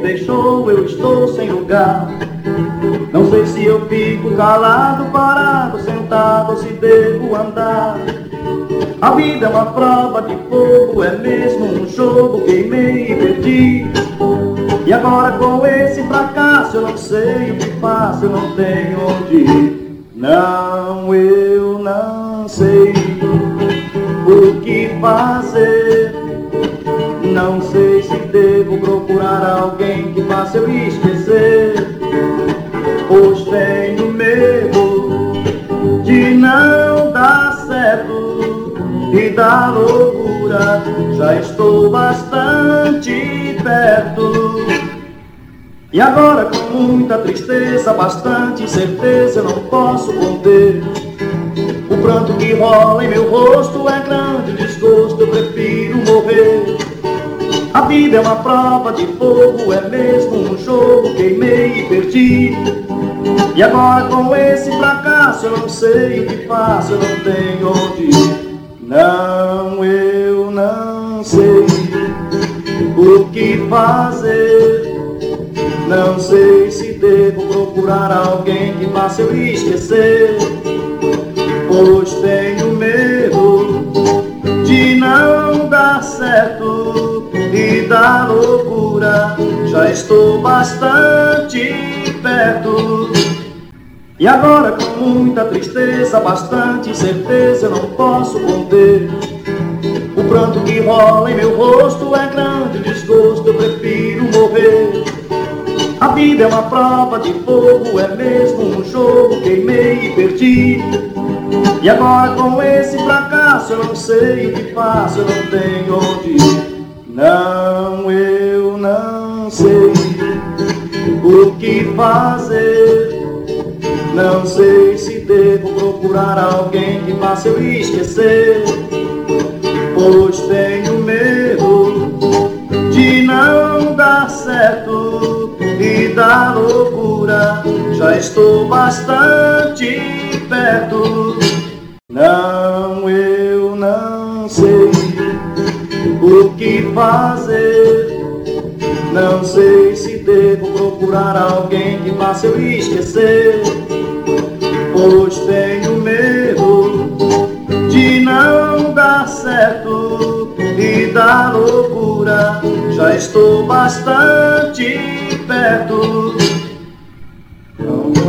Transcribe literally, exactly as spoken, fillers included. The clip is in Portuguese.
deixou, eu estou sem lugar. Não sei se eu fico calado, parado, sentado, ou se devo andar. A vida é uma prova de fogo, é mesmo um jogo, queimei e perdi. E agora com esse fracasso eu não sei o que faço, eu não tenho onde ir. Não, eu não sei o que fazer. Não sei se devo procurar alguém que faça eu esquecer, pois tenho medo de não dar certo e da loucura já estou bastante perto. E agora com muita tristeza, bastante certeza, eu não posso conter. O pranto que rola em meu rosto é grande desgosto, eu prefiro morrer. A vida é uma prova de fogo, é mesmo um jogo, queimei e perdi. E agora com esse fracasso eu não sei o que faço, eu não tenho onde ir. Não, eu não sei o que fazer. Não sei se devo procurar alguém que faça eu esquecer, pois tenho medo de não dar certo e da loucura já estou bastante perto. E agora com muita tristeza, bastante certeza, eu não posso conter. O pranto que rola em meu rosto é grande desgosto, eu prefiro morrer. A vida é uma prova de fogo, é mesmo um jogo, queimei e perdi. E agora com esse fracasso eu não sei o que faço, eu não tenho onde ir. Não, eu não sei o que fazer. Não sei se devo procurar alguém que faça eu esquecer, pois tenho medo de não dar certo e da loucura já estou bastante perto. Não, eu não sei o que fazer. Não sei se devo procurar alguém que faça eu esquecer, pois tenho medo de não dar certo e da loucura já estou bastante perto. Não